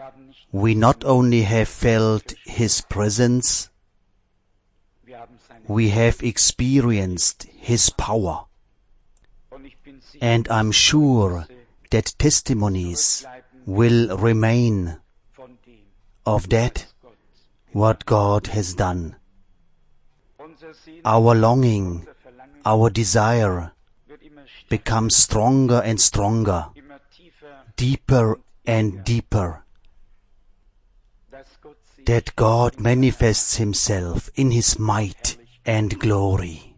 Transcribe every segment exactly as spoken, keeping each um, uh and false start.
we not only have felt His presence, we have experienced His power. And I'm sure that testimonies will remain of that, what God has done. Our longing, our desire becomes stronger and stronger, deeper and deeper, that God manifests Himself in His might and glory.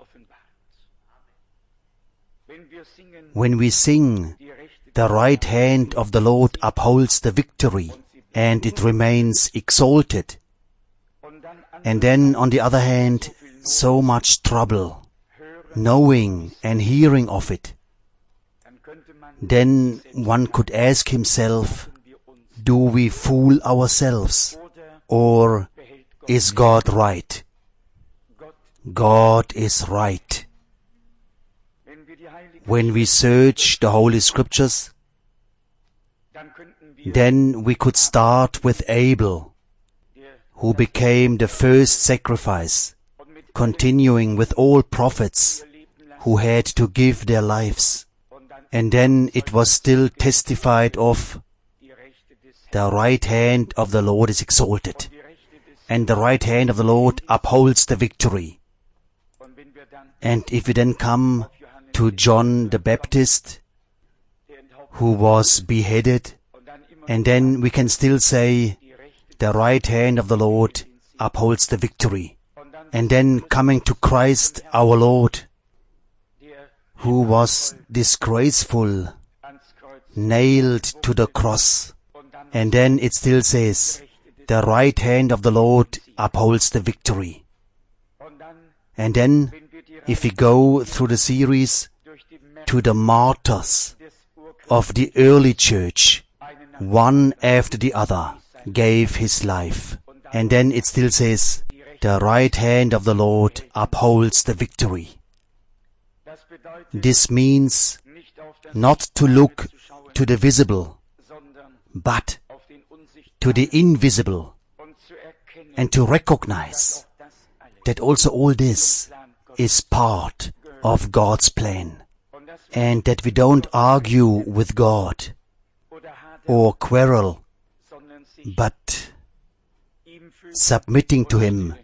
When we sing, the right hand of the Lord upholds the victory, and it remains exalted. And then, on the other hand, so much trouble, knowing and hearing of it. Then one could ask himself, do we fool ourselves, or is God right? God is right. When we search the Holy Scriptures, then we could start with Abel, who became the first sacrifice, continuing with all prophets who had to give their lives. And then it was still testified of, the right hand of the Lord is exalted, and the right hand of the Lord upholds the victory. And if we then come to John the Baptist, who was beheaded, and then we can still say, the right hand of the Lord upholds the victory. And then coming to Christ our Lord, who was disgraceful, nailed to the cross. And then it still says, the right hand of the Lord upholds the victory. And then, if we go through the series to the martyrs of the early church, one after the other gave his life. And then it still says, the right hand of the Lord upholds the victory. This means not to look to the visible, but to the invisible, and to recognize that also all this is part of God's plan, and that we don't argue with God or quarrel, but submitting to Him,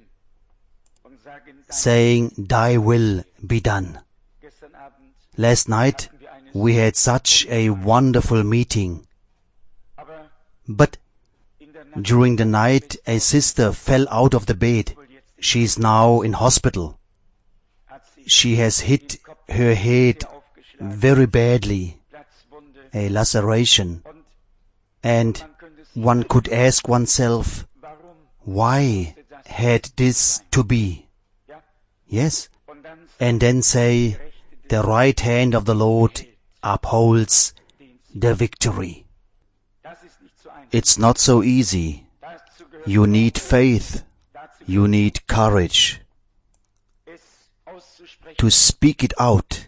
saying, thy will be done. Last night we had such a wonderful meeting, but during the night a sister fell out of the bed. She is now in hospital. She has hit her head very badly, a laceration, and one could ask oneself, why had this to be? Yes, and then say, the right hand of the Lord upholds the victory. It's not so easy. You need faith. You need courage to speak it out,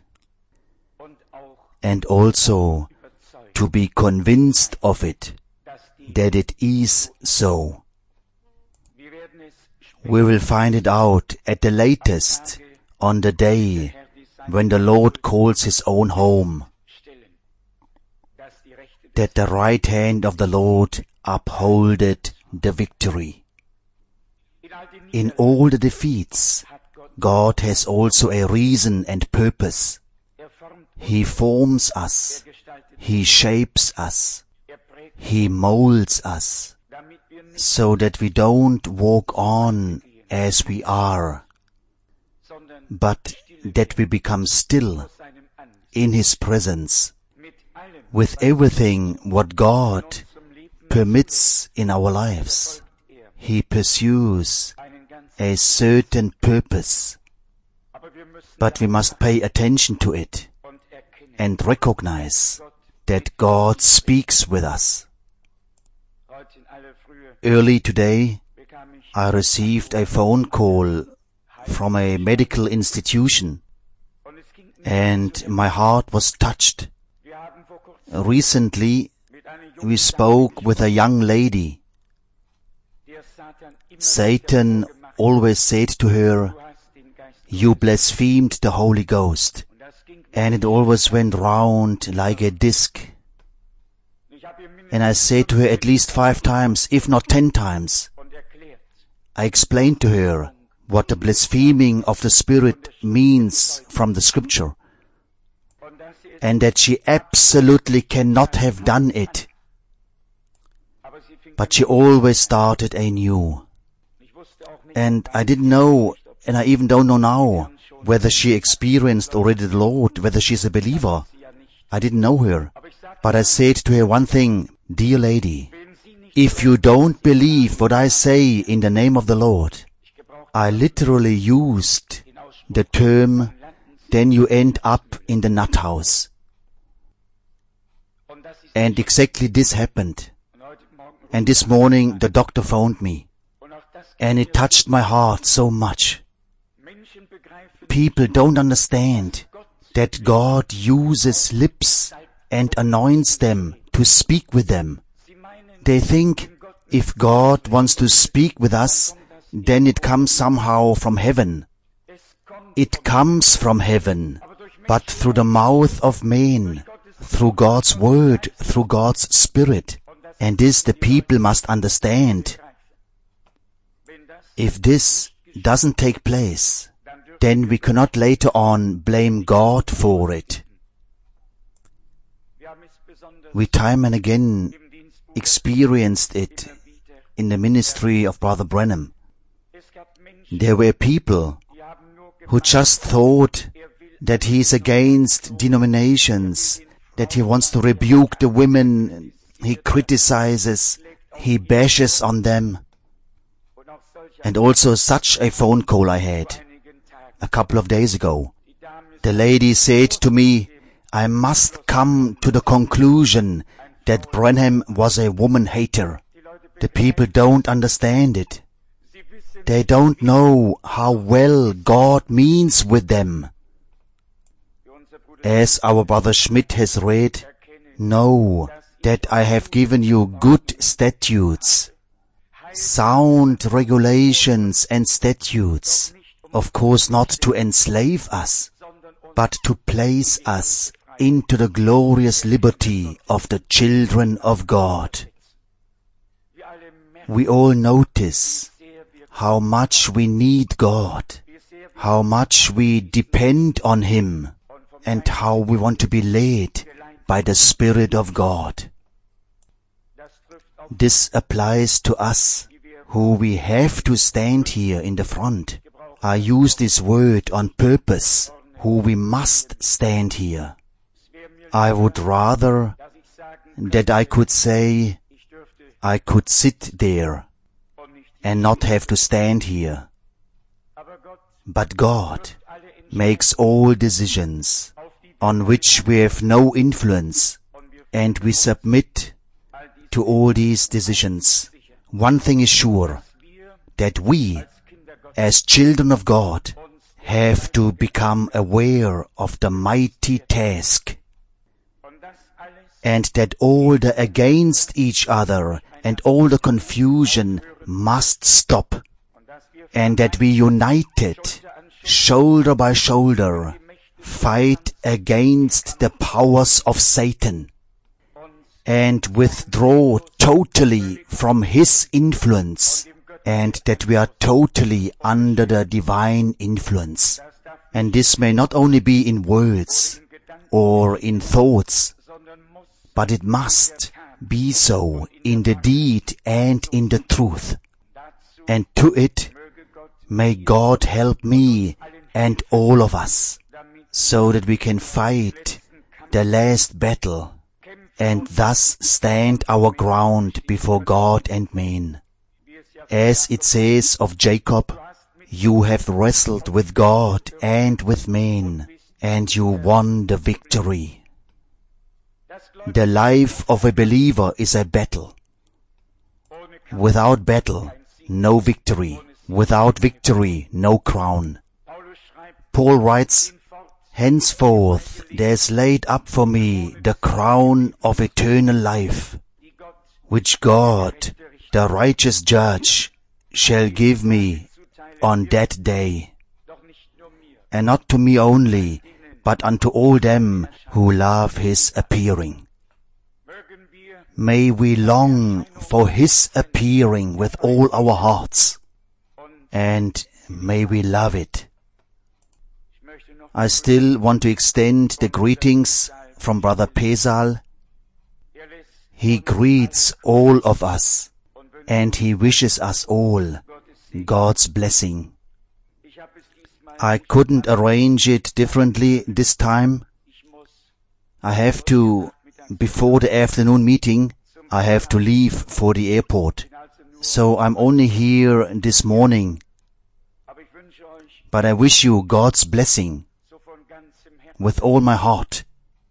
and also to be convinced of it, that it is so. We will find it out at the latest on the day when the Lord calls His own home, that the right hand of the Lord upholded the victory. In all the defeats, God has also a reason and purpose. He forms us, He shapes us, He molds us, so that we don't walk on as we are, but that we become still in His presence, with everything what God permits in our lives. He pursues a certain purpose, but we must pay attention to it and recognize that God speaks with us. Early today, I received a phone call from a medical institution, and my heart was touched. Recently, we spoke with a young lady. Satan always said to her, "You blasphemed the Holy Ghost." And it always went round like a disc. And I said to her at least five times, if not ten times, I explained to her what the blaspheming of the Spirit means from the Scripture, and that she absolutely cannot have done it. But she always started anew. And I didn't know, and I even don't know now, whether she experienced already the Lord, whether she's a believer. I didn't know her. But I said to her one thing, "Dear lady, if you don't believe what I say in the name of the Lord," I literally used the term, "then you end up in the nut house." And exactly this happened. And this morning the doctor phoned me. And it touched my heart so much. People don't understand that God uses lips and anoints them to speak with them. They think if God wants to speak with us, then it comes somehow from heaven. It comes from heaven, but through the mouth of men, through God's word, through God's Spirit. And this the people must understand. If this doesn't take place, then we cannot later on blame God for it. We time and again experienced it in the ministry of Brother Branham. There were people who just thought that he is against denominations, that he wants to rebuke the women, he criticizes, he bashes on them. And also such a phone call I had a couple of days ago. The lady said to me, "I must come to the conclusion that Branham was a woman hater." The people don't understand it. They don't know how well God means with them. As our brother Schmidt has read, "Know that I have given you good statutes," sound regulations and statutes, of course not to enslave us, but to place us into the glorious liberty of the children of God. We all notice how much we need God, how much we depend on Him, and how we want to be led by the Spirit of God. This applies to us, who we have to stand here in the front. I use this word on purpose, who we must stand here. I would rather that I could say I could sit there and not have to stand here. But God makes all decisions on which we have no influence, and we submit to all these decisions. One thing is sure, that we, as children of God, have to become aware of the mighty task, and that all the against each other and all the confusion must stop, and that we united, shoulder by shoulder, fight against the powers of Satan, and withdraw totally from his influence, and that we are totally under the divine influence. And this may not only be in words or in thoughts, but it must be so in the deed and in the truth. And to it, may God help me and all of us, so that we can fight the last battle, and thus stand our ground before God and men. As it says of Jacob, "You have wrestled with God and with men, and you won the victory." The life of a believer is a battle. Without battle, no victory. Without victory, no crown. Paul writes, "Henceforth there is laid up for me the crown of eternal life, which God, the righteous judge, shall give me on that day, and not to me only, but unto all them who love his appearing. May we long for his appearing with all our hearts, and may we love it. I still want to extend the greetings from Brother Pesal. He greets all of us, and he wishes us all God's blessing. I couldn't arrange it differently this time. I have to, before the afternoon meeting, I have to leave for the airport. So I'm only here this morning. But I wish you God's blessing with all my heart,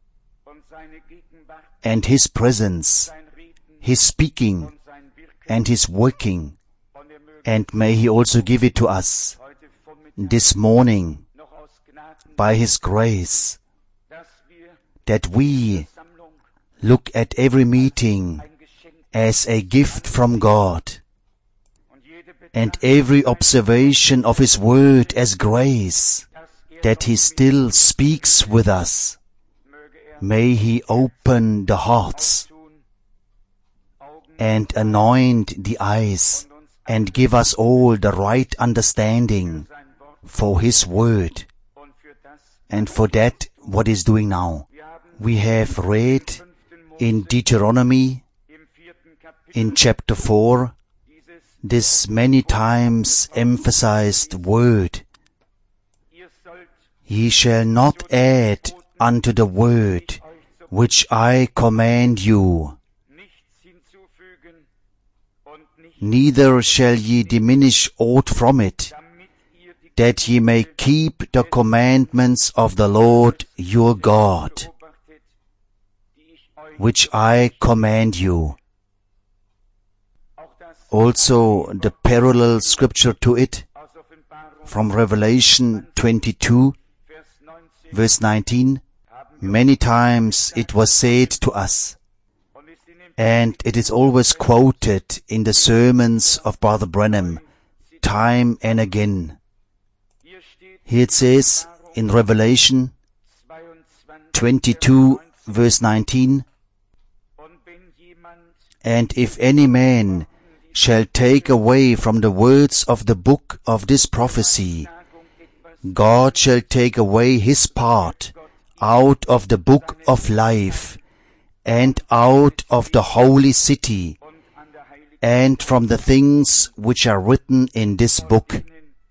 and his presence, his speaking, and his working, and may he also give it to us this morning by his grace, that we look at every meeting as a gift from God, and every observation of his word as grace, that he still speaks with us. May he open the hearts and anoint the eyes and give us all the right understanding for his word and for that what is doing now. We have read in Deuteronomy, in chapter four, this many times emphasized word. Ye shall not add unto the word which I command you, neither shall ye diminish aught from it, that ye may keep the commandments of the Lord your God, which I command you. Also the parallel scripture to it, from Revelation twenty-two, verse nineteen, many times it was said to us, and it is always quoted in the sermons of Brother Branham, time and again. Here it says in Revelation twenty-two, verse nineteen, and if any man shall take away from the words of the book of this prophecy, God shall take away his part out of the book of life, and out of the holy city, and from the things which are written in this book.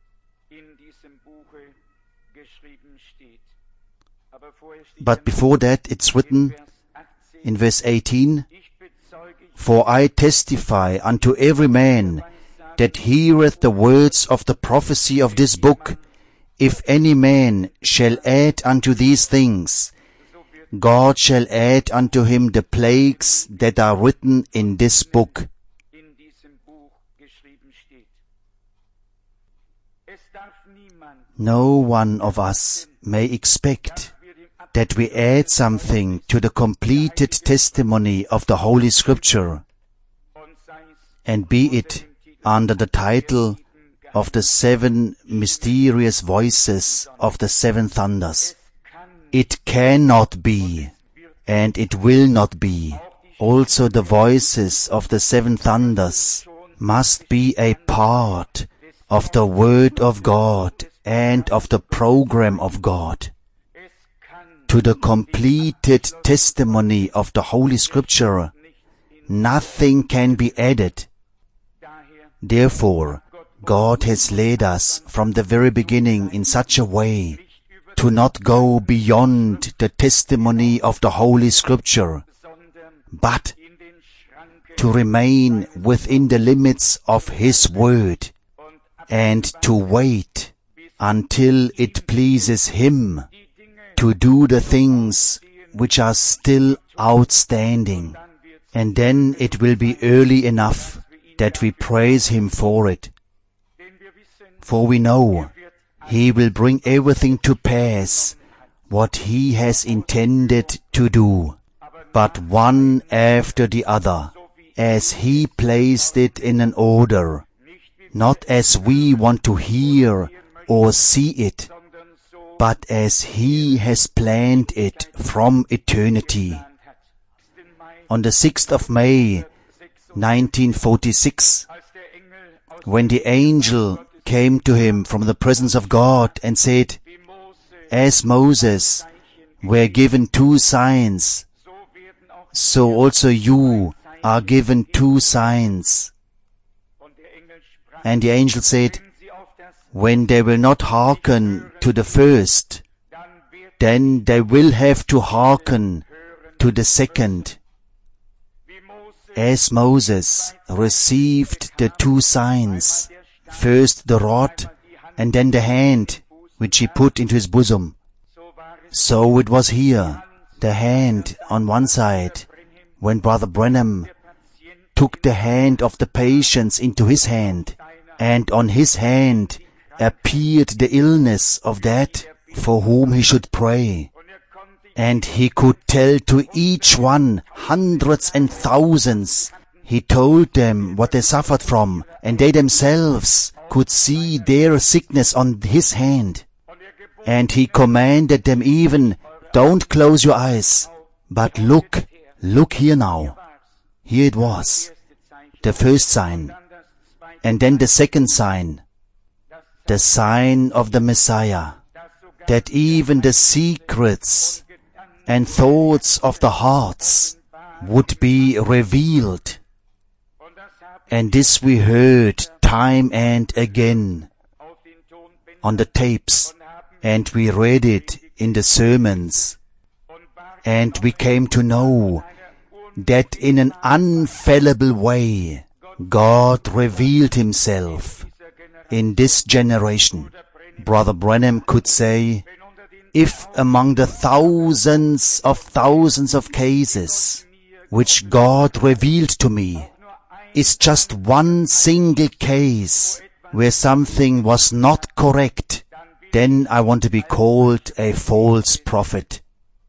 But before that it's written in verse eighteen, for I testify unto every man that heareth the words of the prophecy of this book, if any man shall add unto these things, God shall add unto him the plagues that are written in this book. No one of us may expect that we add something to the completed testimony of the Holy Scripture, and be it under the title of the seven mysterious voices of the seven thunders. It cannot be, and it will not be. Also the voices of the seven thunders must be a part of the Word of God and of the program of God. To the completed testimony of the Holy Scripture, nothing can be added. Therefore, God has led us from the very beginning in such a way to not go beyond the testimony of the Holy Scripture, but to remain within the limits of His Word, and to wait until it pleases Him to do the things which are still outstanding. And then it will be early enough that we praise Him for it. For we know He will bring everything to pass what He has intended to do, but one after the other, as He placed it in an order, not as we want to hear or see it, but as He has planned it from eternity. On the sixth of May, nineteen forty-six, when the angel came to him from the presence of God and said, as Moses were given two signs, so also you are given two signs. And the angel said, when they will not hearken to the first, then they will have to hearken to the second. As Moses received the two signs, first the rod and then the hand which he put into his bosom, so it was here, the hand on one side, when Brother Branham took the hand of the patient into his hand, and on his hand appeared the illness of that for whom he should pray. And he could tell to each one hundreds and thousands. He told them what they suffered from, and they themselves could see their sickness on his hand. And he commanded them even, don't close your eyes, but look, look here now. Here it was, the first sign, and then the second sign, the sign of the Messiah, that even the secrets and thoughts of the hearts would be revealed. And this we heard time and again on the tapes, and we read it in the sermons, and we came to know that in an unfallible way God revealed Himself in this generation. Brother Branham could say, if among the thousands of thousands of cases which God revealed to me is just one single case where something was not correct, then I want to be called a false prophet.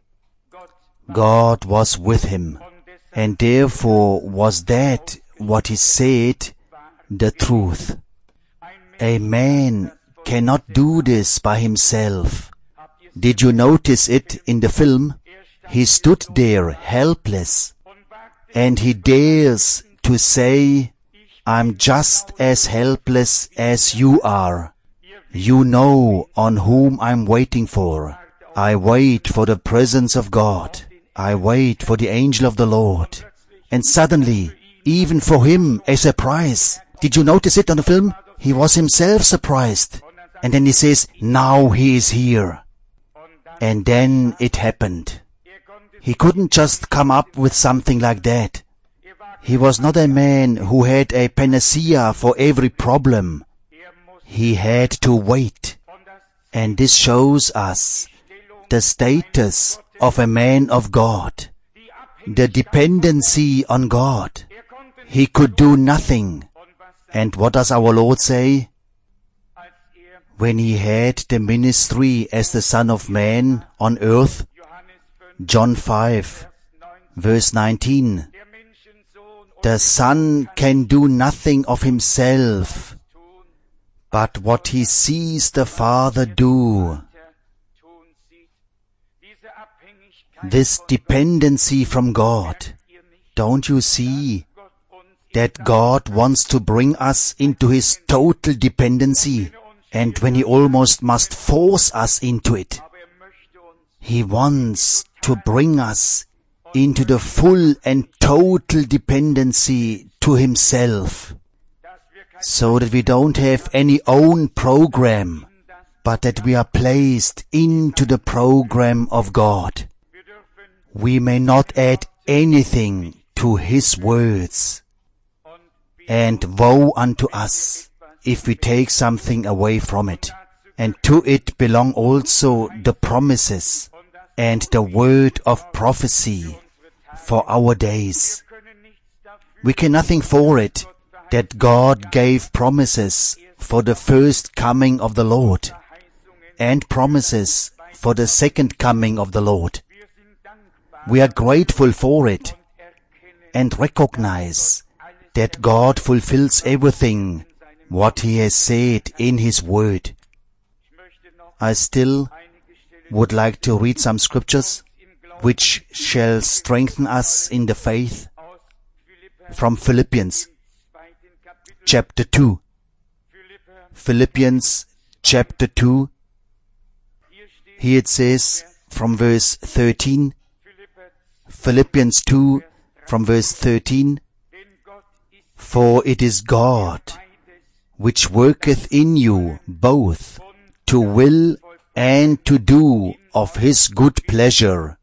God was with him, and therefore was that what he said the truth. A man cannot do this by himself. Did you notice it in the film? He stood there helpless, and he dares to say, I'm just as helpless as you are. You know on whom I'm waiting for. I wait for the presence of God. I wait for the angel of the Lord. And suddenly, even for him, a surprise. Did you notice it on the film? He was himself surprised. And then he says, now he is here. And then it happened. He couldn't just come up with something like that. He was not a man who had a panacea for every problem. He had to wait. And this shows us the status of a man of God, the dependency on God. He could do nothing. And what does our Lord say? When he had the ministry as the Son of Man on earth, John five, verse nineteen, the Son can do nothing of himself, but what he sees the Father do. This dependency from God, don't you see that God wants to bring us into His total dependency? And when He almost must force us into it, He wants to bring us into the full and total dependency to Himself, so that we don't have any own program, but that we are placed into the program of God. We may not add anything to His words, and woe unto us if we take something away from it. And to it belong also the promises and the word of prophecy for our days. We can nothing for it that God gave promises for the first coming of the Lord and promises for the second coming of the Lord. We are grateful for it, and recognize that God fulfills everything what He has said in His Word. I still would like to read some scriptures which shall strengthen us in the faith from Philippians chapter two. Philippians chapter two. Here it says from verse thirteen, Philippians two from verse thirteen, for it is God which worketh in you both to will and to do of His good pleasure.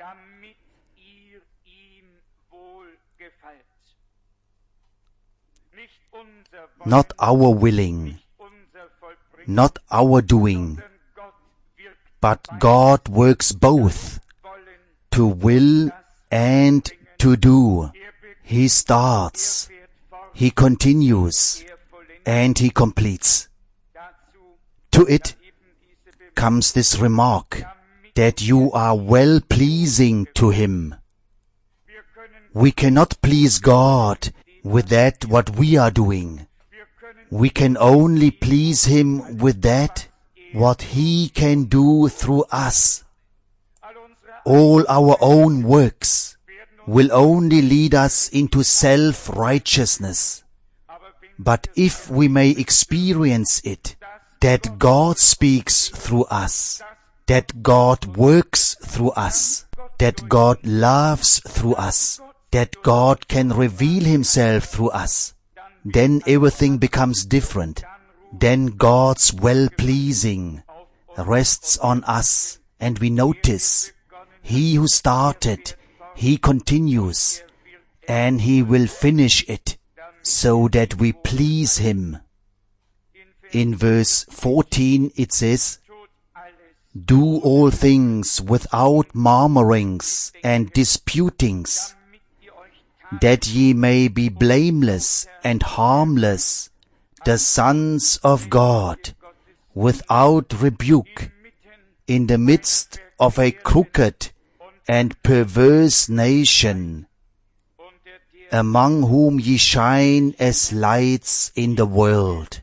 Not our willing, not our doing, but God works both to will and to do. He starts, He continues, and He completes. To it comes this remark, that you are well-pleasing to Him. We cannot please God with that what we are doing. We can only please Him with that what He can do through us. All our own works will only lead us into self-righteousness. But if we may experience it, that God speaks through us, that God works through us, that God loves through us, that God can reveal Himself through us, then everything becomes different. Then God's well-pleasing rests on us, and we notice He who started, He continues, and He will finish it, so that we please Him. In verse fourteen it says, do all things without murmurings and disputings, that ye may be blameless and harmless, the sons of God, without rebuke, in the midst of a crooked and perverse nation, among whom ye shine as lights in the world.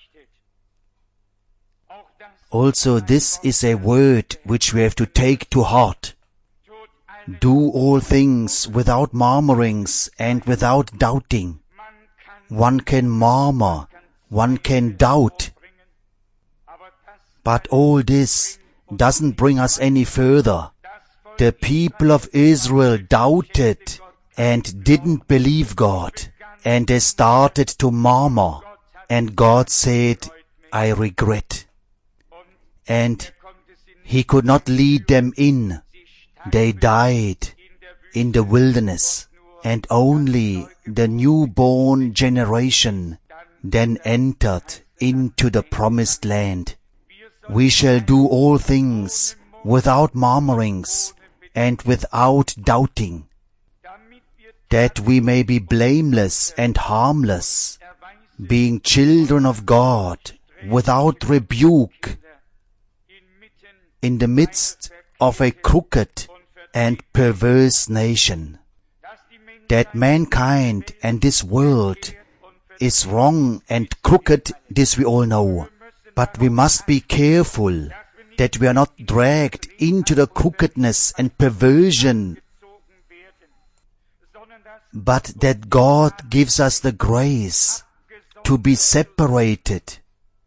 Also this is a word which we have to take to heart. Do all things without murmurings and without doubting. One can murmur, one can doubt. But all this doesn't bring us any further. The people of Israel doubted and didn't believe God, and they started to murmur, and God said, I regret. And He could not lead them in. They died in the wilderness, and only the newborn generation then entered into the promised land. We shall do all things without murmurings and without doubting, that we may be blameless and harmless, being children of God, without rebuke, in the midst of a crooked and perverse nation. That mankind and this world is wrong and crooked, this we all know. But we must be careful that we are not dragged into the crookedness and perversion, but that God gives us the grace to be separated,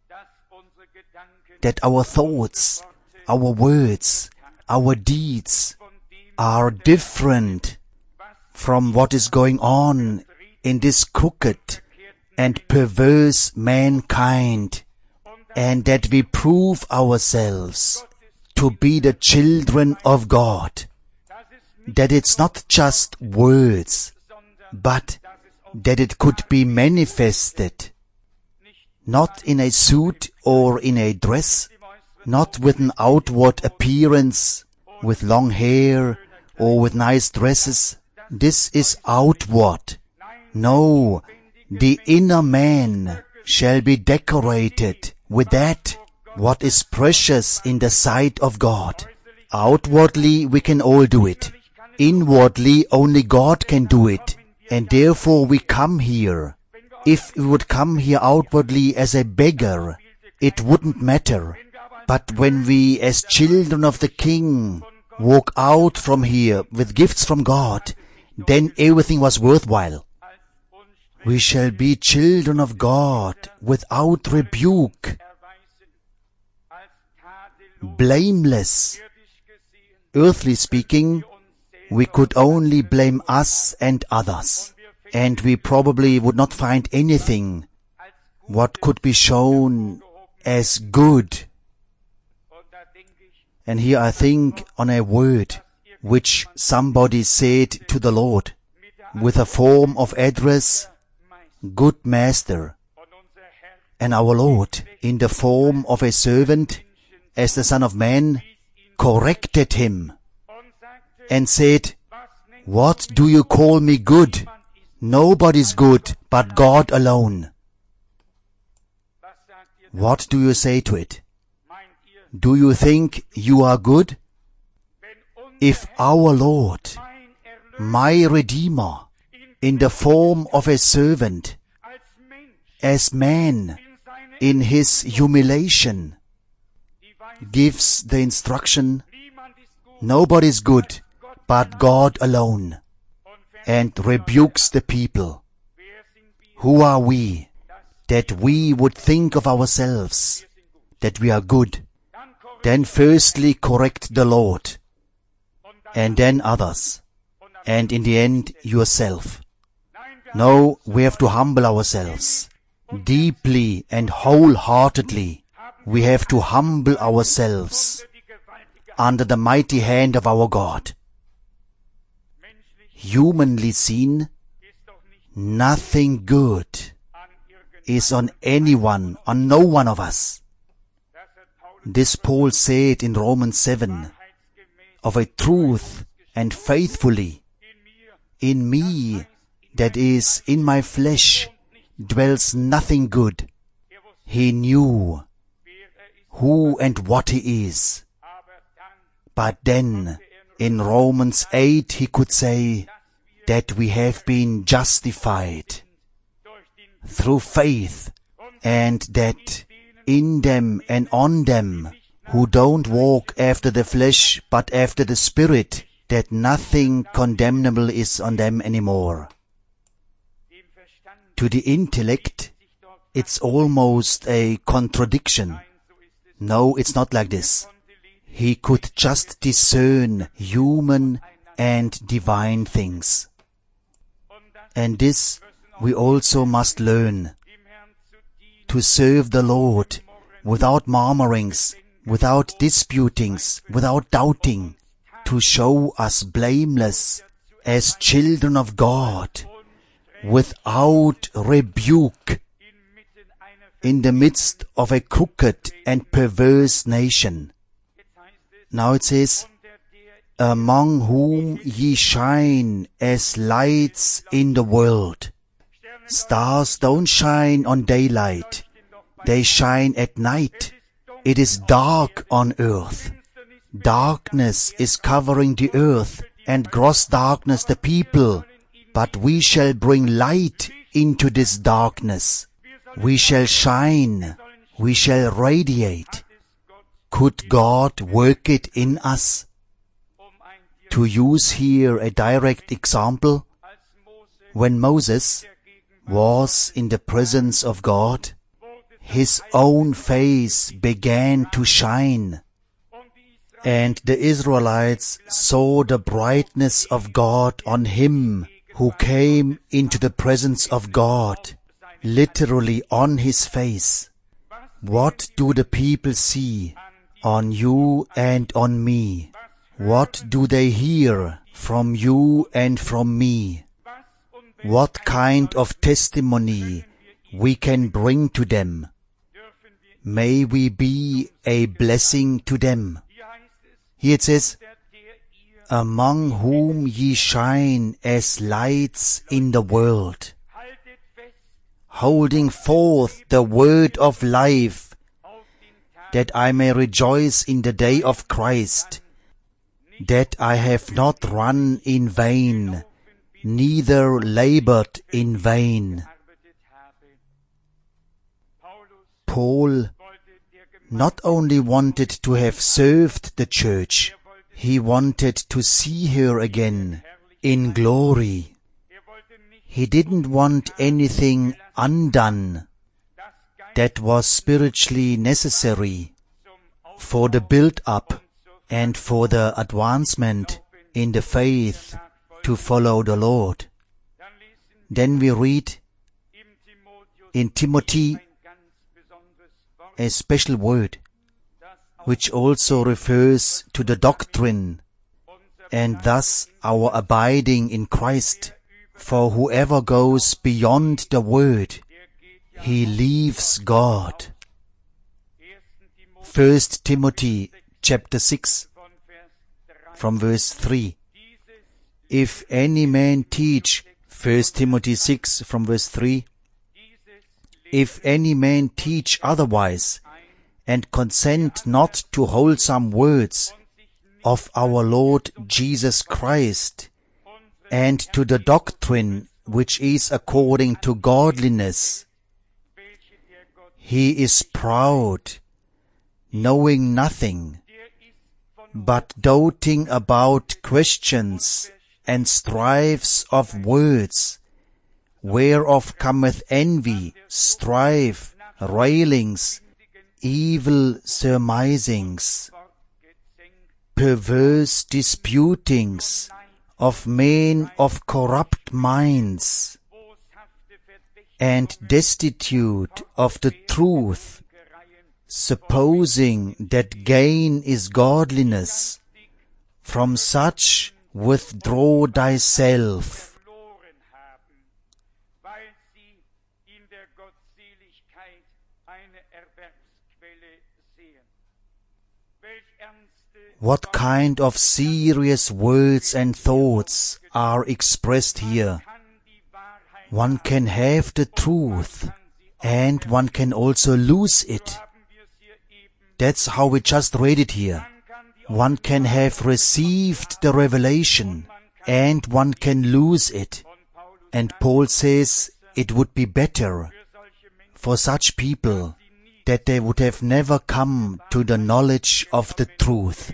that our thoughts, our words, our deeds are different from what is going on in this crooked and perverse mankind, and that we prove ourselves to be the children of God, that it's not just words, but that it could be manifested, not in a suit or in a dress, not with an outward appearance, with long hair or with nice dresses. This is outward. No, the inner man shall be decorated with that what is precious in the sight of God. Outwardly we can all do it. Inwardly only God can do it. And therefore we come here. If we would come here outwardly as a beggar, it wouldn't matter. But when we, as children of the King, walk out from here with gifts from God, then everything was worthwhile. We shall be children of God without rebuke, blameless. Earthly speaking, we could only blame us and others, and we probably would not find anything what could be shown as good. And here I think on a word which somebody said to the Lord with a form of address, Good Master. And our Lord, in the form of a servant, as the Son of Man, corrected him and said, What do you call me good? Nobody's good but God alone. What do you say to it? Do you think you are good? If our Lord, my Redeemer, in the form of a servant, as man, in his humiliation, gives the instruction, nobody's good but God alone, and rebukes the people, who are we, that we would think of ourselves, that we are good? Then firstly correct the Lord, and then others, and in the end yourself. No, we have to humble ourselves. Deeply and wholeheartedly, we have to humble ourselves under the mighty hand of our God. Humanly seen, nothing good is on anyone, on no one of us. This Paul said in Romans seven, of a truth and faithfully, in me, that is, in my flesh, dwells nothing good. He knew who and what he is. But then, in Romans eight, he could say that we have been justified through faith, and that in them and on them who don't walk after the flesh but after the Spirit, that nothing condemnable is on them anymore. To the intellect, it's almost a contradiction. No, it's not like this. He could just discern human and divine things. And this we also must learn, to serve the Lord without murmurings, without disputings, without doubting, to show us blameless as children of God, without rebuke, in the midst of a crooked and perverse nation. Now it says, among whom ye shine as lights in the world. Stars don't shine on daylight, they shine at night. It is dark on earth. Darkness is covering the earth, and gross darkness the people. But we shall bring light into this darkness. We shall shine. We shall radiate. Could God work it in us? To use here a direct example, when Moses was in the presence of God, his own face began to shine, and the Israelites saw the brightness of God on him who came into the presence of God, literally on his face. What do the people see on you and on me? What do they hear from you and from me? What kind of testimony we can bring to them? May we be a blessing to them. Here it says, among whom ye shine as lights in the world, holding forth the word of life, that I may rejoice in the day of Christ, that I have not run in vain, neither labored in vain. Paul not only wanted to have served the church, he wanted to see her again in glory. He didn't want anything undone that was spiritually necessary for the build-up and for the advancement in the faith to follow the Lord. Then we read in Timothy a special word, which also refers to the doctrine, and thus our abiding in Christ. For whoever goes beyond the word, he leaves God. First Timothy chapter six, from verse three. If any man teach, First Timothy six, from verse three, if any man teach otherwise, and consent not to wholesome words of our Lord Jesus Christ, and to the doctrine which is according to godliness, he is proud, knowing nothing, but doting about questions and strifes of words, whereof cometh envy, strife, railings, evil surmisings, perverse disputings, of men of corrupt minds, and destitute of the truth, supposing that gain is godliness. From such withdraw thyself. What kind of serious words and thoughts are expressed here? One can have the truth, and one can also lose it. That's how we just read it here. One can have received the revelation, and one can lose it. And Paul says it would be better for such people that they would have never come to the knowledge of the truth.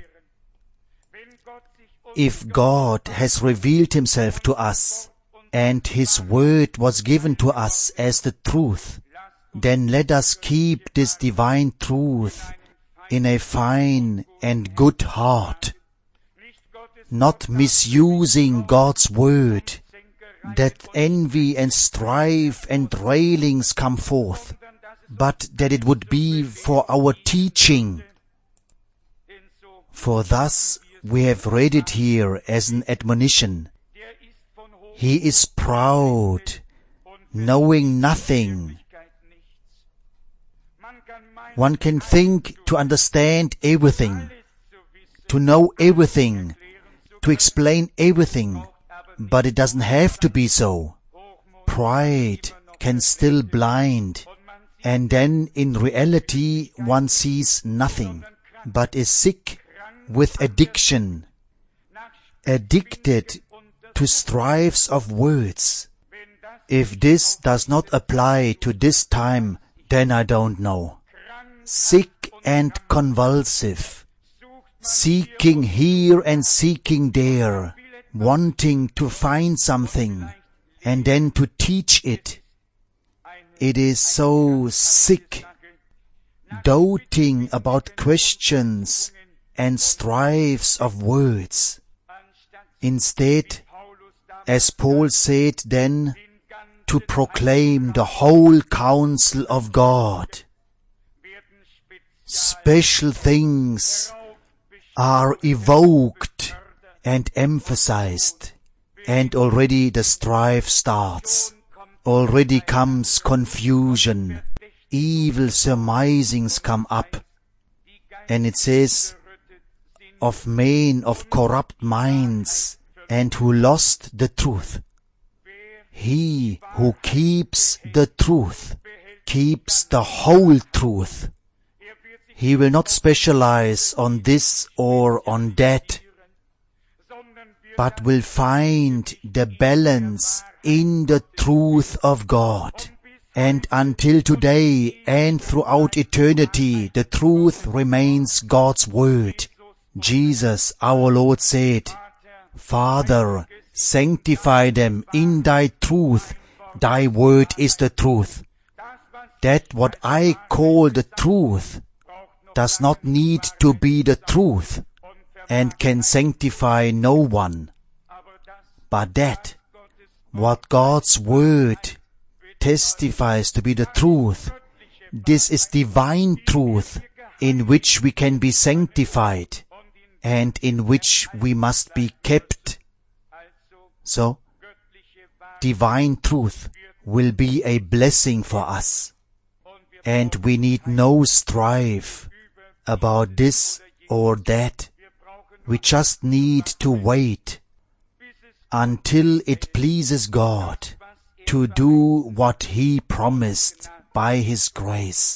If God has revealed Himself to us, and His word was given to us as the truth, then let us keep this divine truth in a fine and good heart, not misusing God's word, that envy and strife and railings come forth, but that it would be for our teaching. For thus we have read it here as an admonition. He is proud, knowing nothing. One can think to understand everything, to know everything, to explain everything, but it doesn't have to be so. Pride can still blind, and then in reality one sees nothing, but is sick with addiction, addicted to strifes of words. If this does not apply to this time, then I don't know. Sick and convulsive, seeking here and seeking there, wanting to find something and then to teach it. It is so sick, doting about questions and strifes of words. Instead, as Paul said then, to proclaim the whole counsel of God. Special things are evoked and emphasized, and already the strife starts. Already comes confusion, evil surmisings come up, and it says, of men of corrupt minds, and who lost the truth. He who keeps the truth, keeps the whole truth. He will not specialize on this or on that, but will find the balance in the truth of God. And until today and throughout eternity, the truth remains God's word. Jesus, our Lord, said, Father, sanctify them in thy truth. Thy word is the truth. That what I call the truth does not need to be the truth and can sanctify no one. But that what God's word testifies to be the truth, this is divine truth in which we can be sanctified and in which we must be kept. So, divine truth will be a blessing for us, and we need no strife about this or that. We just need to wait until it pleases God to do what He promised by His grace.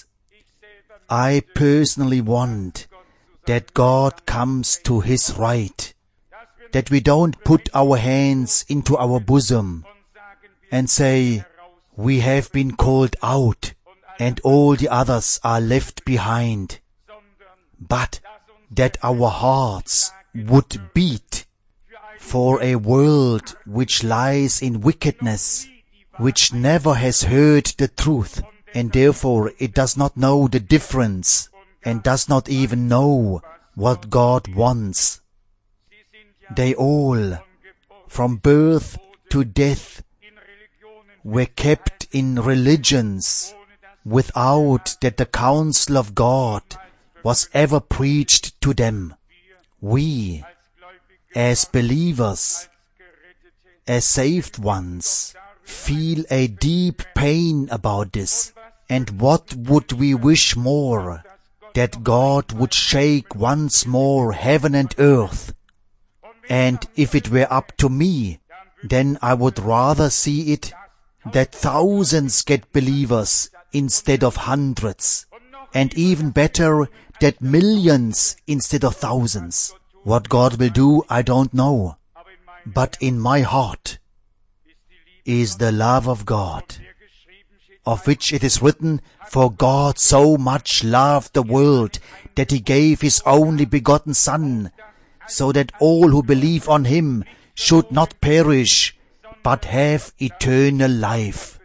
I personally want that God comes to His right, that we don't put our hands into our bosom and say, we have been called out and all the others are left behind, but that our hearts would beat for a world which lies in wickedness, which never has heard the truth, and therefore it does not know the difference, and does not even know what God wants. They all, from birth to death, were kept in religions without that the counsel of God was ever preached to them. We, as believers, as saved ones, feel a deep pain about this. And what would we wish more? That God would shake once more heaven and earth. And if it were up to me, then I would rather see it that thousands get believers instead of hundreds. And even better, that millions instead of thousands. What God will do, I don't know. But in my heart is the love of God, of which it is written, For God so much loved the world, that He gave His only begotten Son, so that all who believe on Him should not perish, but have eternal life.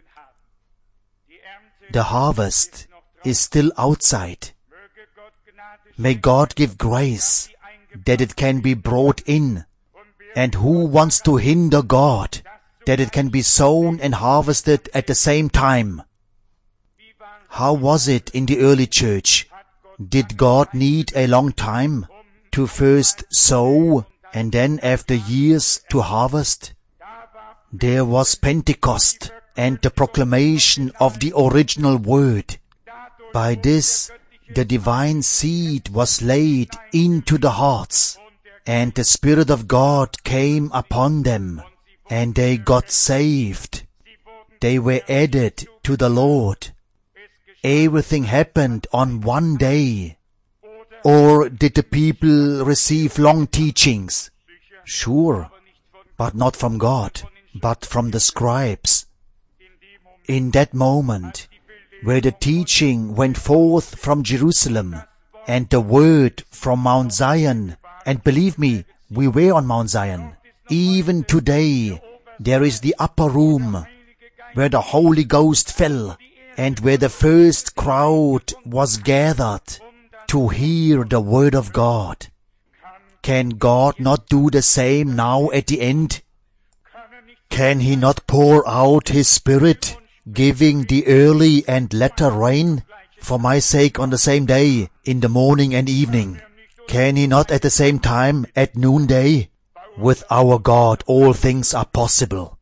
The harvest is still outside. May God give grace that it can be brought in. And who wants to hinder God that it can be sown and harvested at the same time? How was it in the early church? Did God need a long time to first sow and then after years to harvest? There was Pentecost and the proclamation of the original word. By this, the divine seed was laid into the hearts, and the Spirit of God came upon them, and they got saved. They were added to the Lord. Everything happened on one day. Or did the people receive long teachings? Sure, but not from God, but from the scribes. In that moment, where the teaching went forth from Jerusalem, and the word from Mount Zion, and believe me, we were on Mount Zion. Even today, there is the upper room, where the Holy Ghost fell, and where the first crowd was gathered to hear the word of God. Can God not do the same now at the end? Can He not pour out His Spirit, giving the early and latter rain for my sake on the same day, in the morning and evening? Can He not at the same time at noonday? With our God all things are possible.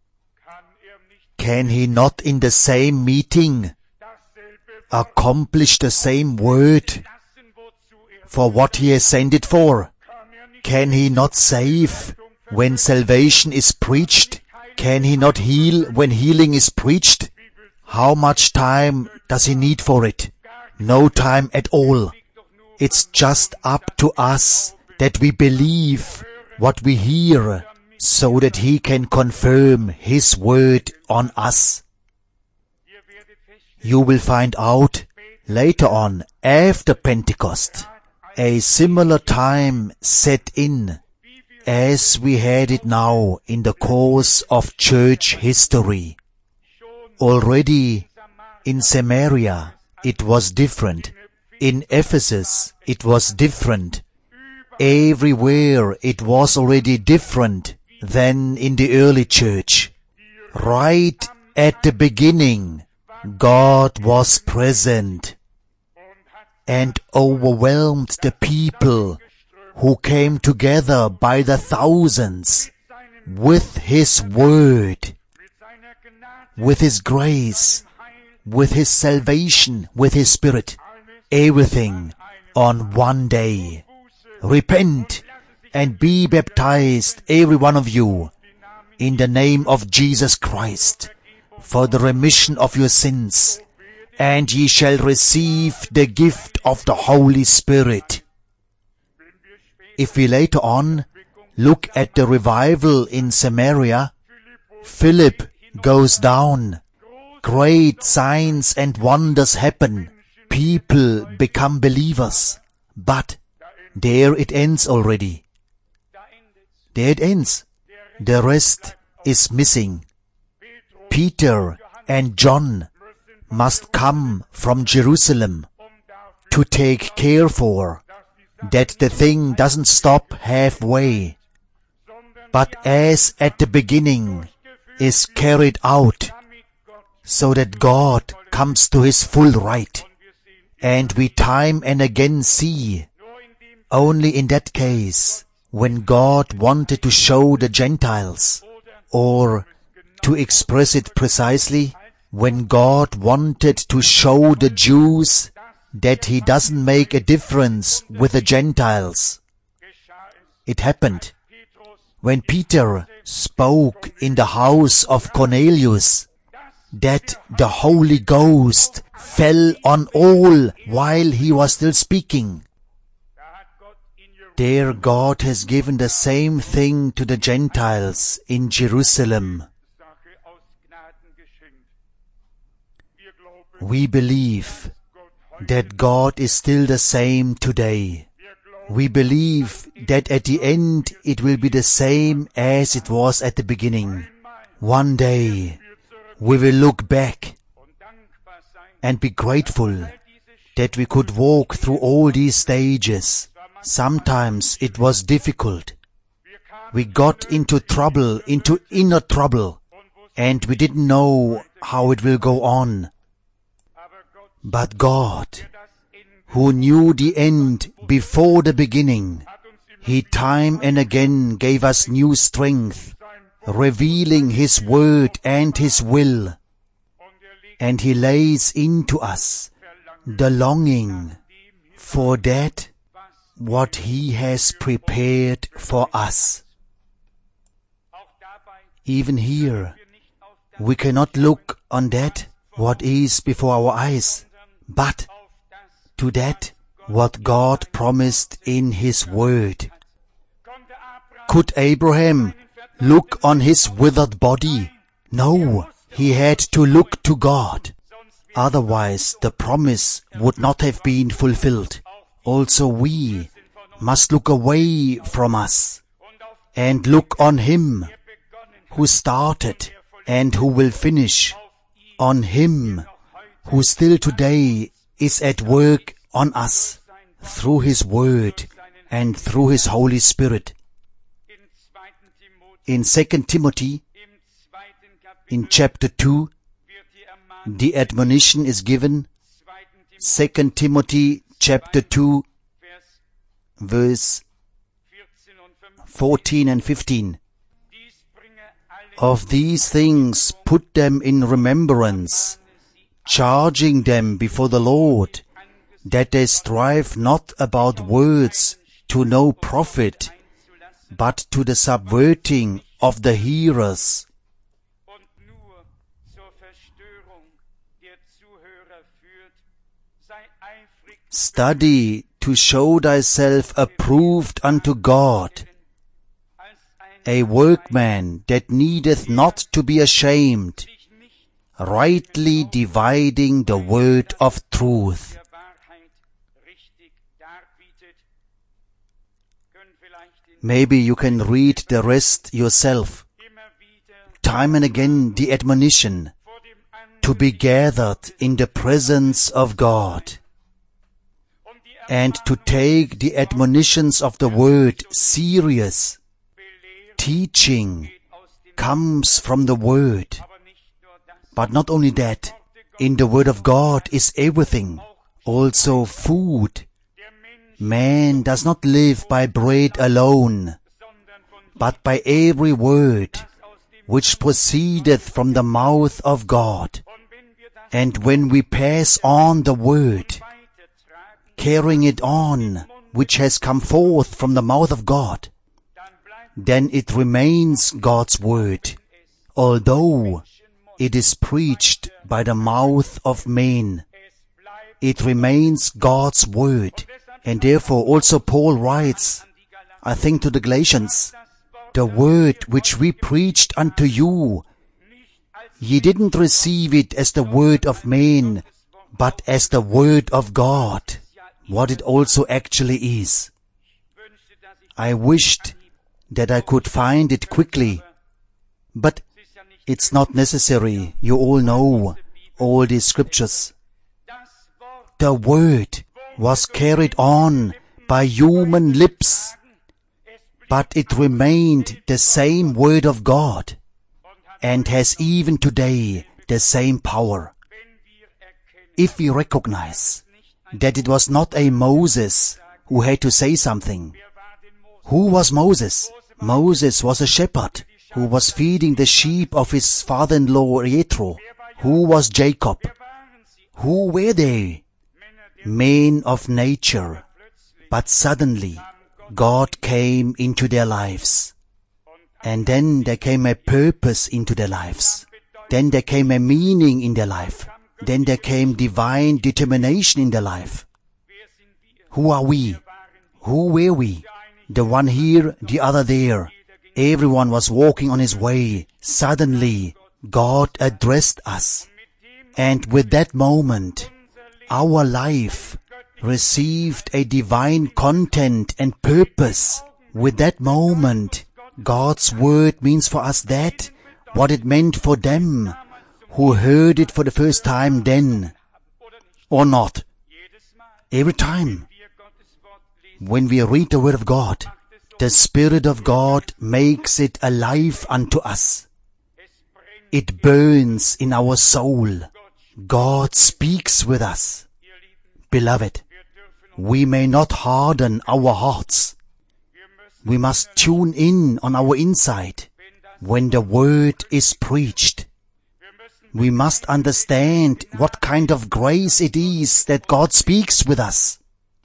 Can He not in the same meeting accomplish the same word for what He has sent it for? Can He not save when salvation is preached? Can He not heal when healing is preached? How much time does He need for it? No time at all. It's just up to us that we believe what we hear, so that He can confirm His word on us. You will find out later on, after Pentecost, a similar time set in as we had it now in the course of church history. Already in Samaria it was different. In Ephesus it was different. Everywhere it was already different than in the early church. Right at the beginning, God was present and overwhelmed the people who came together by the thousands with His word, with His grace, with His salvation, with His Spirit, everything on one day. Repent and be baptized, every one of you, in the name of Jesus Christ, for the remission of your sins, and ye shall receive the gift of the Holy Spirit. If we later on look at the revival in Samaria, Philip goes down. Great signs and wonders happen. People become believers. But there it ends already. There it ends. The rest is missing. Peter and John must come from Jerusalem to take care for that the thing doesn't stop halfway, but as at the beginning is carried out, so that God comes to His full right. And we time and again see, only in that case, when God wanted to show the Gentiles, or to express it precisely, when God wanted to show the Jews that He doesn't make a difference with the Gentiles. It happened when Peter spoke in the house of Cornelius that the Holy Ghost fell on all while he was still speaking. There God has given the same thing to the Gentiles in Jerusalem. We believe that God is still the same today. We believe that at the end it will be the same as it was at the beginning. One day we will look back and be grateful that we could walk through all these stages. Sometimes it was difficult. We got into trouble, into inner trouble, and we didn't know how it will go on. But God, who knew the end before the beginning, He time and again gave us new strength, revealing His word and His will, and He lays into us the longing for that what He has prepared for us. Even here, we cannot look on that what is before our eyes, but to that what God promised in His word. Could Abraham look on his withered body? No, he had to look to God. Otherwise the promise would not have been fulfilled. Also we must look away from us and look on Him who started and who will finish, on Him who still today is at work on us through His Word and through His Holy Spirit. In Second Timothy, in chapter two, the admonition is given. Second Timothy chapter two, verse fourteen and fifteen. Of these things put them in remembrance, charging them before the Lord, that they strive not about words to no profit, but to the subverting of the hearers. Study to show thyself approved unto God, a workman that needeth not to be ashamed, rightly dividing the word of truth. Maybe you can read the rest yourself. Time and again the admonition to be gathered in the presence of God and to take the admonitions of the word serious. Teaching comes from the word. But not only that, in the word of God is everything, also food. Man does not live by bread alone, but by every word which proceedeth from the mouth of God. And when we pass on the word, carrying it on, which has come forth from the mouth of God, then it remains God's word, although it is preached by the mouth of men. It remains God's word. And therefore also Paul writes, I think to the Galatians, the word which we preached unto you, ye didn't receive it as the word of men, but as the word of God, what it also actually is. I wished that I could find it quickly, but it's not necessary. You all know all these scriptures. The word was carried on by human lips, but it remained the same word of God and has even today the same power. If we recognize that it was not a Moses who had to say something. Who was Moses? Moses was a shepherd who was feeding the sheep of his father-in-law Jethro. Who was Jacob? Who were they? Men of nature. But suddenly God came into their lives. And then there came a purpose into their lives. Then there came a meaning in their life. Then there came divine determination in their life. Who are we? Who were we? The one here, the other there. Everyone was walking on his way. Suddenly, God addressed us. And with that moment, our life received a divine content and purpose. With that moment, God's word means for us that, what it meant for them who heard it for the first time then, or not. Every time, when we read the word of God, the Spirit of God makes it alive unto us. It burns in our soul. God speaks with us. Beloved, we may not harden our hearts. We must tune in on our inside when the word is preached. We must understand what kind of grace it is that God speaks with us.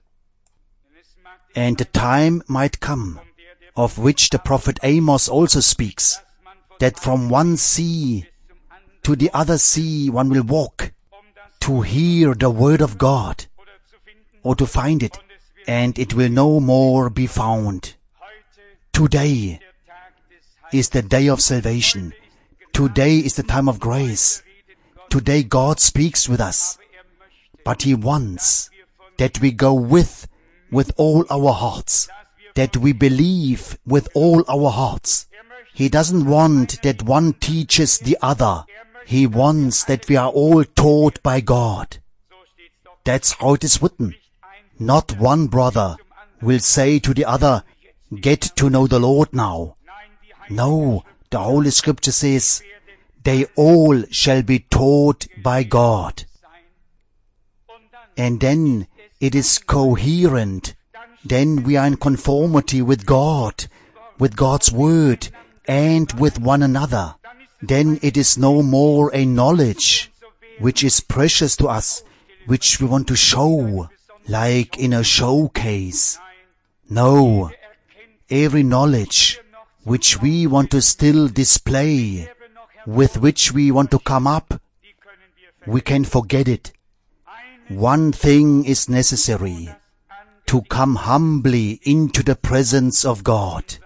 And the time might come, of which the prophet Amos also speaks, that from one sea to the other sea one will walk to hear the word of God, or to find it, and it will no more be found. Today is the day of salvation. Today is the time of grace. Today God speaks with us, but He wants that we go with, with all our hearts, that we believe with all our hearts. He doesn't want that one teaches the other. He wants that we are all taught by God. That's how it is written. Not one brother will say to the other, get to know the Lord now. No, the Holy Scripture says, they all shall be taught by God. And then it is coherent. Then we are in conformity with God, with God's Word, and with one another. Then it is no more a knowledge which is precious to us, which we want to show, like in a showcase. No, every knowledge which we want to still display, with which we want to come up, we can forget it. One thing is necessary, to come humbly into the presence of God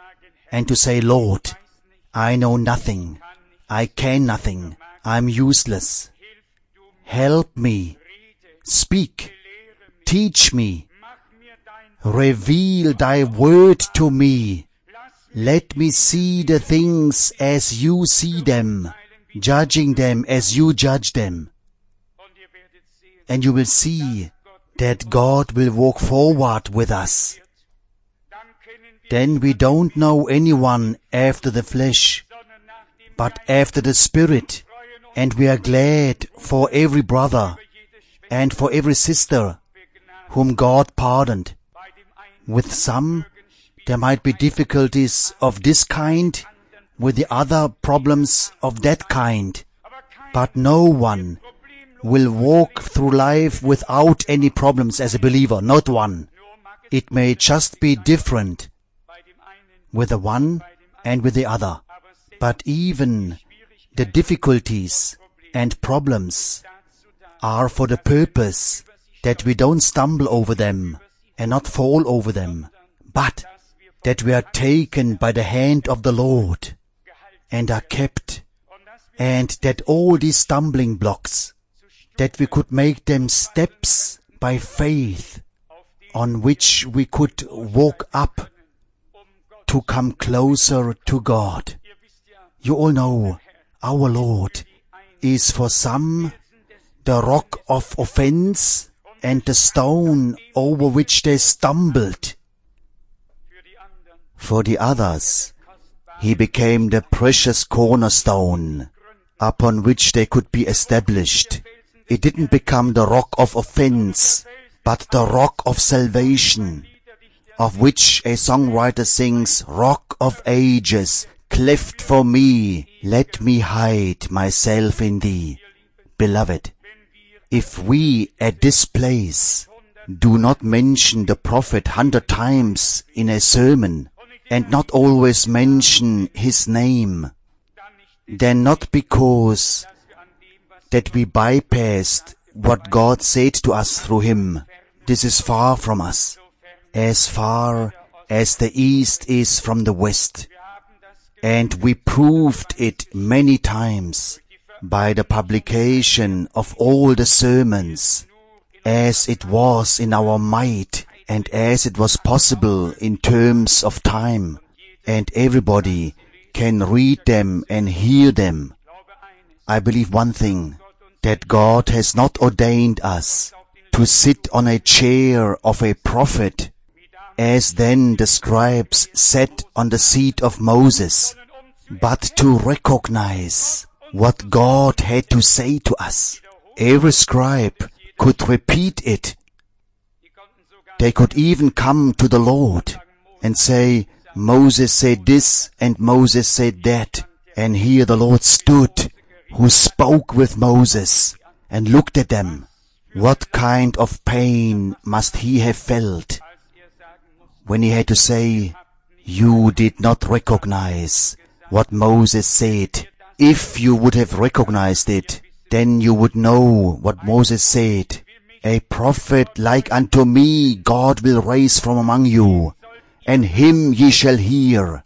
and to say, Lord, I know nothing, I can nothing, I'm useless. Help me, speak, teach me, reveal thy word to me. Let me see the things as you see them, judging them as you judge them. And you will see that God will walk forward with us. Then we don't know anyone after the flesh, but after the Spirit, and we are glad for every brother and for every sister whom God pardoned. With some, there might be difficulties of this kind, with the other problems of that kind, but no one will walk through life without any problems as a believer, not one. It may just be different with the one and with the other, but even the difficulties and problems are for the purpose that we don't stumble over them and not fall over them, but that we are taken by the hand of the Lord and are kept, and that all these stumbling blocks, that we could make them steps by faith on which we could walk up to come closer to God. You all know our Lord is for some the rock of offense and the stone over which they stumbled. For the others, He became the precious cornerstone upon which they could be established. It didn't become the rock of offense, but the rock of salvation, of which a songwriter sings, Rock of ages, cleft for me, let me hide myself in thee. Beloved, if we at this place do not mention the prophet hundred times in a sermon, and not always mention his name, then not because that we bypassed what God said to us through him. This is far from us, as far as the east is from the west. And we proved it many times by the publication of all the sermons, as it was in our might and as it was possible in terms of time, and everybody can read them and hear them. I believe one thing, that God has not ordained us to sit on a chair of a prophet, as then the scribes sat on the seat of Moses, but to recognize what God had to say to us. Every scribe could repeat it. They could even come to the Lord and say, Moses said this and Moses said that. And here the Lord stood, who spoke with Moses, and looked at them. What kind of pain must he have felt when he had to say, you did not recognize what Moses said. If you would have recognized it, then you would know what Moses said. A prophet like unto me God will raise from among you, and him ye shall hear.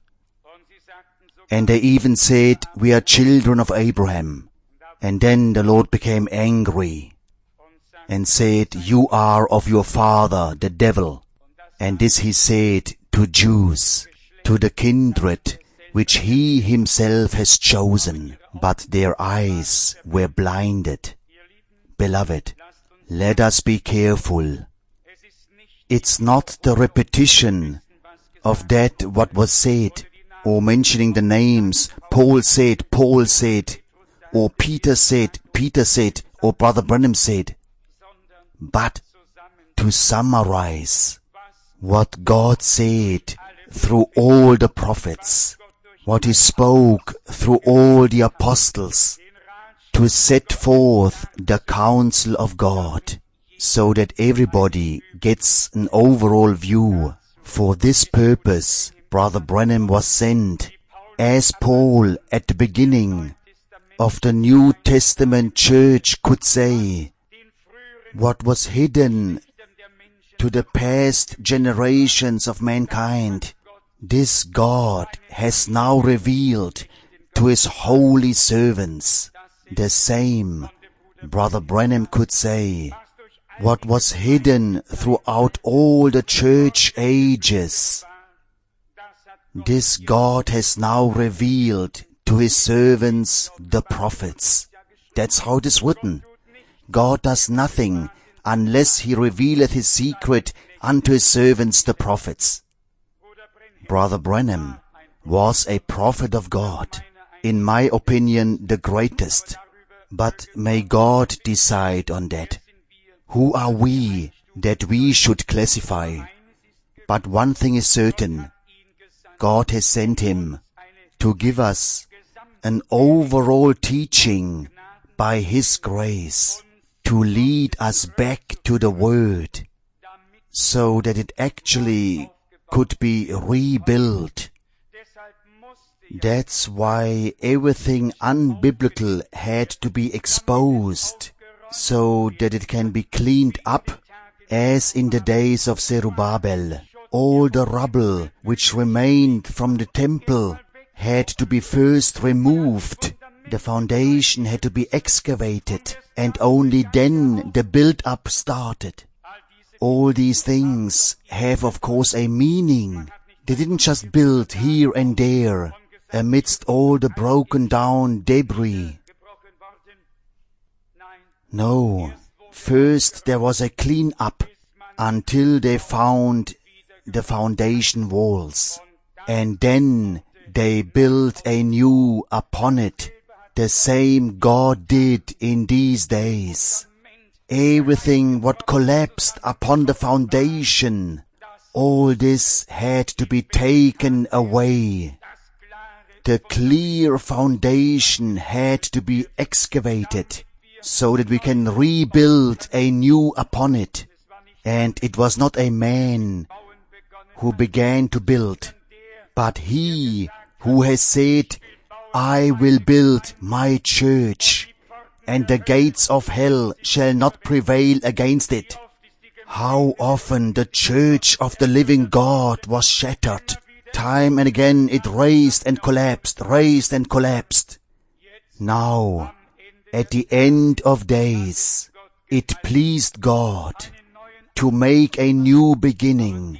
And they even said, we are children of Abraham. And then the Lord became angry and said, you are of your father, the devil. And this he said to Jews, to the kindred which he himself has chosen, but their eyes were blinded. Beloved, let us be careful. It's not the repetition of that what was said, or mentioning the names, Paul said, Paul said, or Peter said, Peter said, or Brother Branham said, but to summarize what God said through all the prophets, what He spoke through all the apostles, to set forth the counsel of God, so that everybody gets an overall view. For this purpose, Brother Branham was sent, as Paul at the beginning of the New Testament church could say, what was hidden to the past generations of mankind, This God has now revealed to His holy servants the same. Brother Branham could say, what was hidden throughout all the church ages, this God has now revealed to His servants, the prophets. That's how it is written. God does nothing unless He revealeth His secret unto His servants, the prophets. Brother Branham was a prophet of God, in my opinion the greatest, but may God decide on that. Who are we that we should classify? But one thing is certain, God has sent Him to give us an overall teaching by His grace, to lead us back to the Word, so that it actually could be rebuilt. That's why everything unbiblical had to be exposed, so that it can be cleaned up, as in the days of Zerubbabel. All the rubble which remained from the temple had to be first removed. The foundation had to be excavated, and only then the build-up started. All these things have of course a meaning. They didn't just build here and there, amidst all the broken down debris. No, first there was a clean-up until they found the foundation walls, and then they built a new upon it, the same God did in these days. Everything what collapsed upon the foundation, all this had to be taken away. The clear foundation had to be excavated, so that we can rebuild a new upon it. And it was not a man who began to build, but He who has said, I will build my church, and the gates of hell shall not prevail against it. How often the church of the living God was shattered. Time and again it raised and collapsed, raised and collapsed. Now, at the end of days, it pleased God to make a new beginning.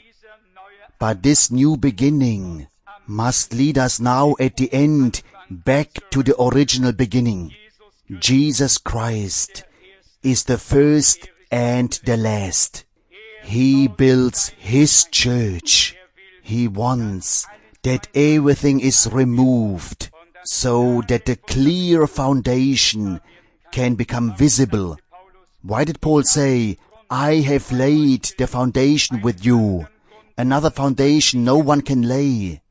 But this new beginning must lead us now at the end back to the original beginning. Jesus Christ is the first and the last. He builds His church. He wants that everything is removed, so that the clear foundation can become visible. Why did Paul say, I have laid the foundation with you? Another foundation no one can lay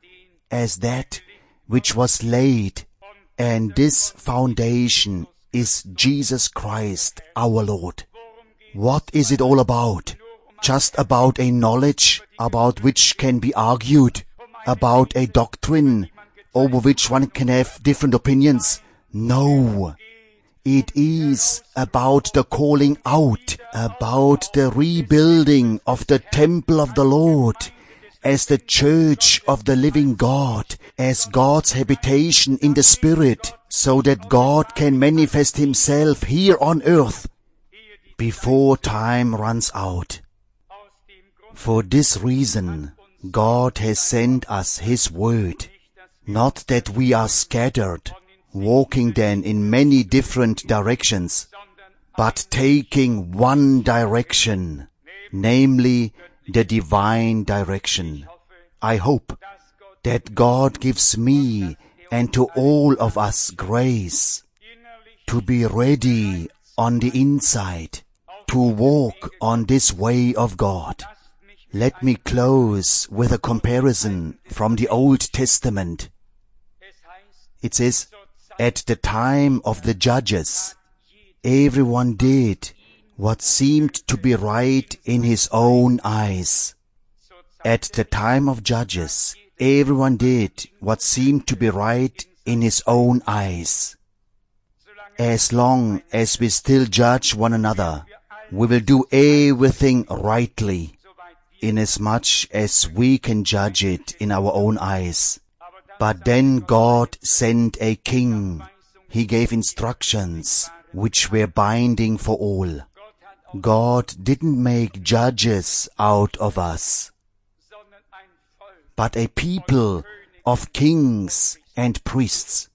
as that which was laid, and this foundation is Jesus Christ our Lord. What is it all about? Just about a knowledge about which can be argued, about a doctrine over which one can have different opinions? No. It is about the calling out, about the rebuilding of the temple of the Lord, as the church of the living God, as God's habitation in the Spirit, so that God can manifest Himself here on earth before time runs out. For this reason, God has sent us His Word, not that we are scattered, walking then in many different directions, but taking one direction, namely the divine direction. I hope that God gives me and to all of us grace to be ready on the inside, to walk on this way of God. Let me close with a comparison from the Old Testament. It says, at the time of the judges, everyone did what seemed to be right in his own eyes. At the time of judges, everyone did what seemed to be right in his own eyes. As long as we still judge one another, we will do everything rightly. inasmuch as we can judge it in our own eyes. But then God sent a king. He gave instructions which were binding for all. God didn't make judges out of us, but a people of kings and priests.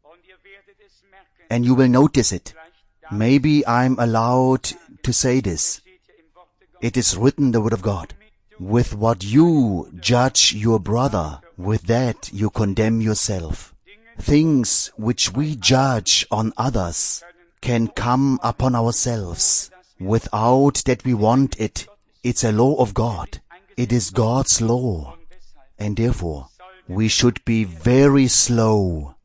And you will notice it. Maybe I'm allowed to say this. It is written, the Word of God. With what you judge your brother, with that you condemn yourself. Things which we judge on others can come upon ourselves without that we want it. It's a law of God. It is God's law. And therefore, we should be very slow.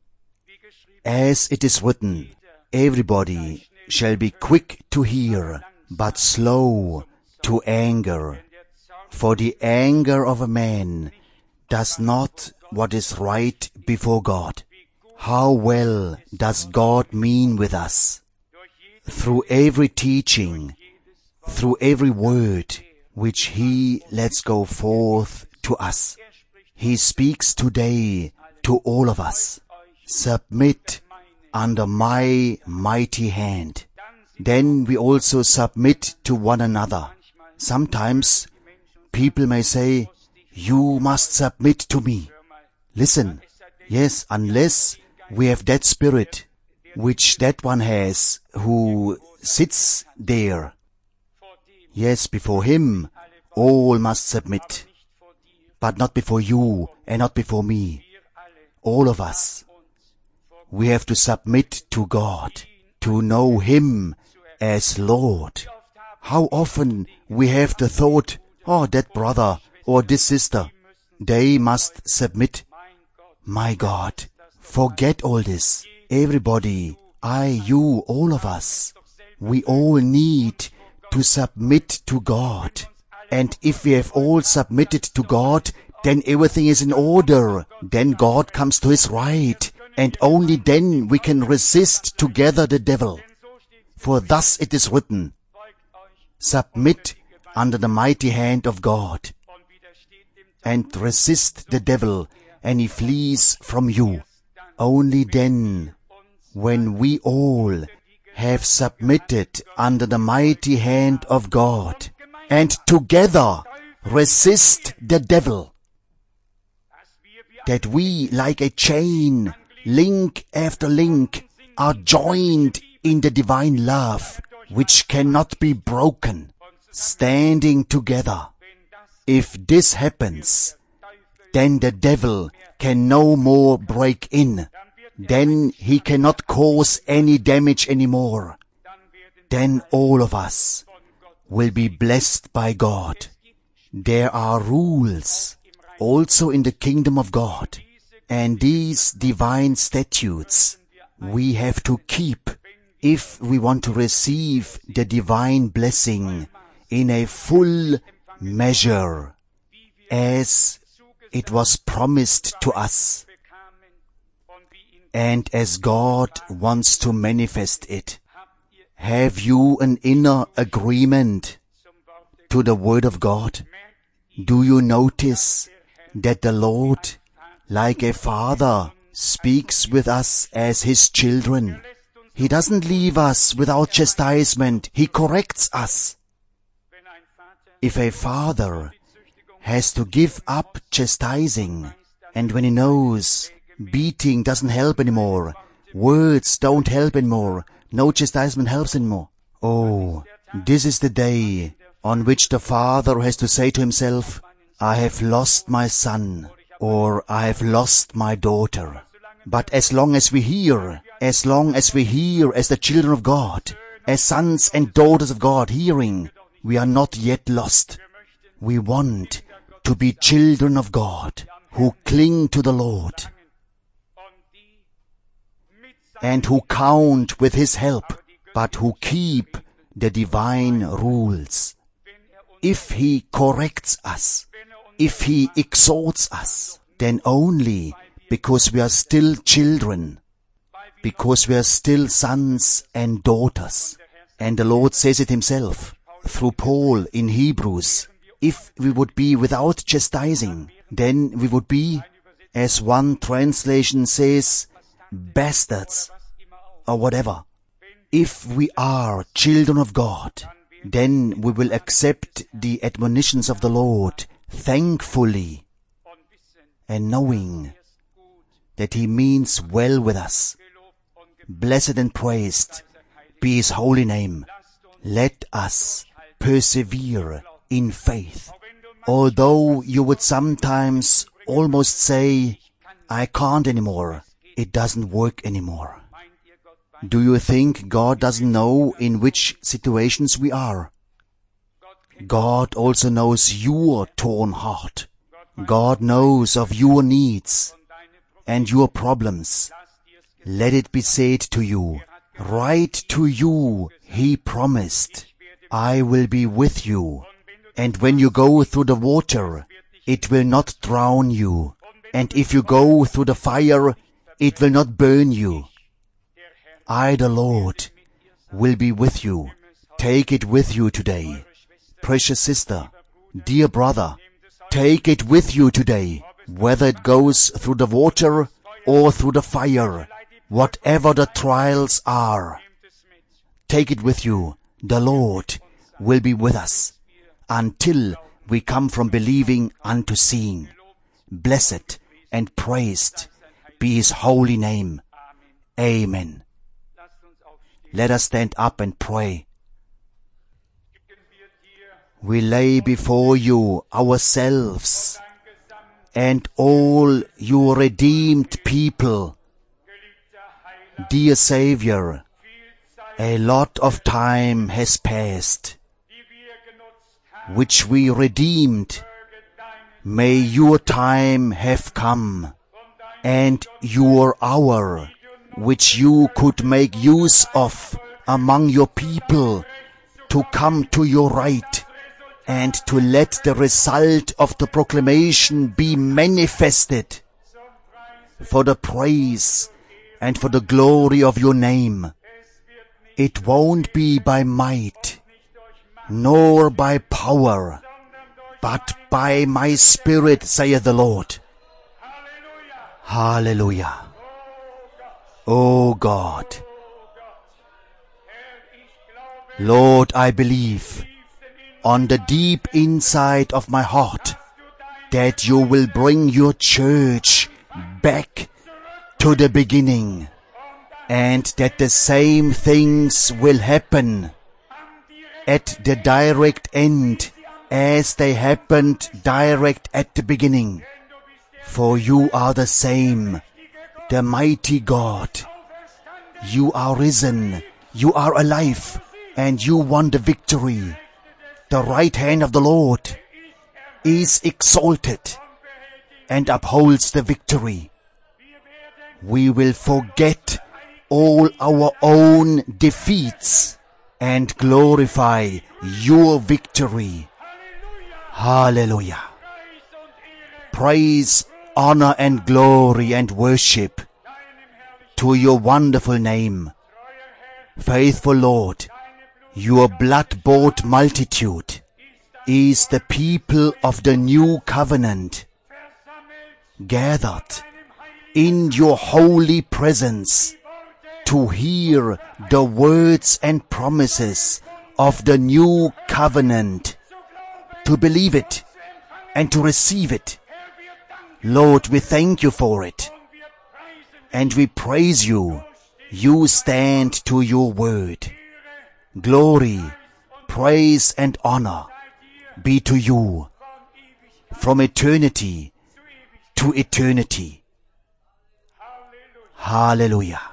As it is written, everybody shall be quick to hear, but slow to anger. For the anger of a man does not what is right before God. How well does God mean with us? Through every teaching, through every word which He lets go forth to us. He speaks today to all of us. Submit under my mighty hand. Then we also submit to one another. Sometimes people may say, you must submit to me. Listen, yes, unless we have that spirit which that one has who sits there. Yes, before him all must submit, but not before you and not before me. All of us. We have to submit to God, to know Him as Lord. How often we have the thought, oh, that brother or this sister, they must submit. My God, forget all this. Everybody, I, you, all of us, we all need to submit to God. And if we have all submitted to God, then everything is in order. Then God comes to His right. And only then we can resist together the devil. For thus it is written, submit under the mighty hand of God, and resist the devil, and he flees from you. Only then, when we all have submitted under the mighty hand of God, and together resist the devil, that we, like a chain, link after link, are joined in the divine love, which cannot be broken, standing together. If this happens, then the devil can no more break in. Then he cannot cause any damage anymore. Then all of us will be blessed by God. There are rules also in the kingdom of God. And these divine statutes we have to keep if we want to receive the divine blessing in a full measure as it was promised to us and as God wants to manifest it. Have you an inner agreement to the Word of God? Do you notice that the Lord, like a father, speaks with us as His children? He doesn't leave us without chastisement. He corrects us. If a father has to give up chastising, and when he knows beating doesn't help anymore, words don't help anymore, no chastisement helps anymore. Oh, this is the day on which the father has to say to himself, I have lost my son, or I have lost my daughter. But as long as we hear, as long as we hear as the children of God, as sons and daughters of God hearing, we are not yet lost. We want to be children of God who cling to the Lord and who count with His help, but who keep the divine rules. If He corrects us, if He exhorts us, then only because we are still children, because we are still sons and daughters. And the Lord says it Himself through Paul in Hebrews. if we would be without chastising, then we would be, as one translation says, bastards, or whatever. If we are children of God, then we will accept the admonitions of the Lord thankfully and knowing that He means well with us. Blessed and praised be His holy name. Let us persevere in faith. Although you would sometimes almost say, I can't anymore, it doesn't work anymore. Do you think God doesn't know in which situations we are? God also knows your torn heart. God knows of your needs and your problems. Let it be said to you, right to you He promised, I will be with you, and when you go through the water, it will not drown you, and if you go through the fire, it will not burn you. I, the Lord, will be with you. Take it with you today. Precious sister, dear brother, take it with you today, whether it goes through the water or through the fire, whatever the trials are. Take it with you. The Lord will be with us until we come from believing unto seeing. Blessed and praised be His holy name. Amen. Let us stand up and pray. We lay before you ourselves and all your redeemed people. Dear Savior, a lot of time has passed, which we redeemed. May your time have come, and your hour, which you could make use of among your people, to come to your right, and to let the result of the proclamation be manifested for the praise and for the glory of your name. It won't be by might, nor by power, but by my Spirit, saith the Lord. Hallelujah. O God, Lord, I believe on the deep inside of my heart that you will bring your church back to the beginning, and that the same things will happen at the direct end as they happened direct at the beginning. For you are the same, the mighty God. You are risen, you are alive, and you won the victory. The right hand of the Lord is exalted and upholds the victory. We will forget all our own defeats and glorify your victory. Hallelujah. Praise, honor and glory and worship to your wonderful name. Faithful Lord, your blood-bought multitude is the people of the new covenant, gathered in your holy presence to hear the words and promises of the new covenant, to believe it and to receive it. Lord, we thank you for it, and we praise you. You stand to your word. Glory, praise and honor be to you from eternity to eternity. Hallelujah.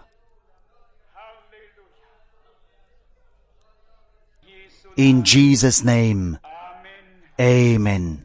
In Jesus' name, amen.